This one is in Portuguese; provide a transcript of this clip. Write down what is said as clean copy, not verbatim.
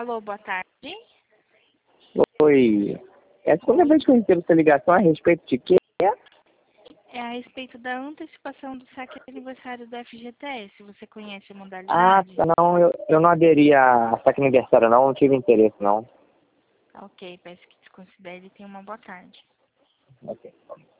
Alô, boa tarde. Oi. É a segunda vez que eu recebo essa ligação a respeito de quê? É a respeito da antecipação do saque aniversário do FGTS. Você conhece a Ah, modalidade? tá, não, eu não aderi a saque aniversário não tive interesse não. Ok, peço que desconsidere e tenha uma boa tarde. Ok.